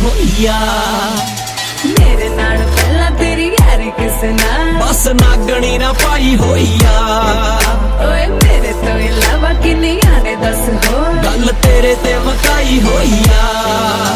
होई आ। मेरे नाल पहला तेरी यारी किसे नाल, बस नागणी ना पाई होई आ। ओए मेरे तो इलावा किन्नियां ने दस हो, गल तेरे ते मकाई होई आ।